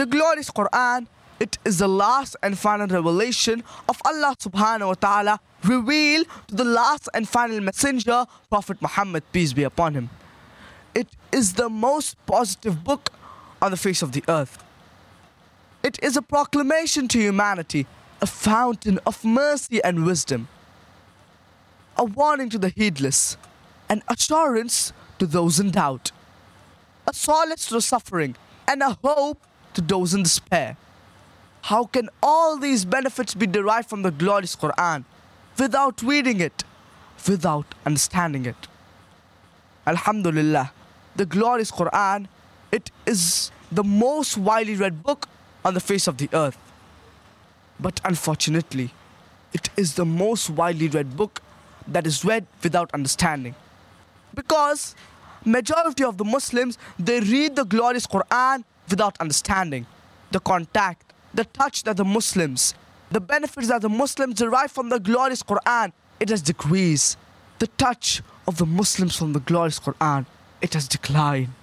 The glorious Quran, it is the last and final revelation of Allah subhanahu wa ta'ala revealed to the last and final messenger, Prophet Muhammad, peace be upon him. It is the most positive book on the face of the earth. It is a proclamation to humanity, a fountain of mercy and wisdom, a warning to the heedless, an assurance to those in doubt, a solace to the suffering, and a hope to those in despair. How can all these benefits be derived from the glorious Quran without reading it, without understanding it? Alhamdulillah, the glorious Quran, it is the most widely read book on the face of the earth. But unfortunately, it is the most widely read book that is read without understanding. Because majority of the Muslims, they read the glorious Quran without understanding. The contact, the touch that the Muslims, the benefits that the Muslims derive from the glorious Quran, it has decreased. The touch of the Muslims from the glorious Quran, it has declined.